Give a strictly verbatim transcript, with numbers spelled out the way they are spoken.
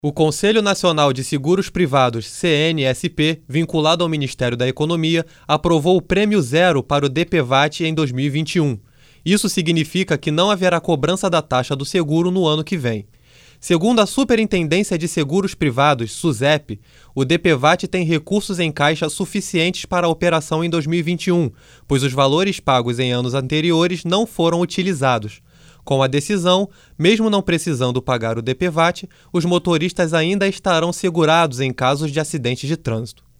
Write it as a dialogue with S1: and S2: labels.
S1: O Conselho Nacional de Seguros Privados, C N S P, vinculado ao Ministério da Economia, aprovou o Prêmio Zero para o D P V A T em dois mil e vinte e um. Isso significa que não haverá cobrança da taxa do seguro no ano que vem. Segundo a Superintendência de Seguros Privados, SUSEP, o D P V A T tem recursos em caixa suficientes para a operação em dois mil e vinte e um, pois os valores pagos em anos anteriores não foram utilizados. Com a decisão, mesmo não precisando pagar o D P V A T, os motoristas ainda estarão segurados em casos de acidentes de trânsito.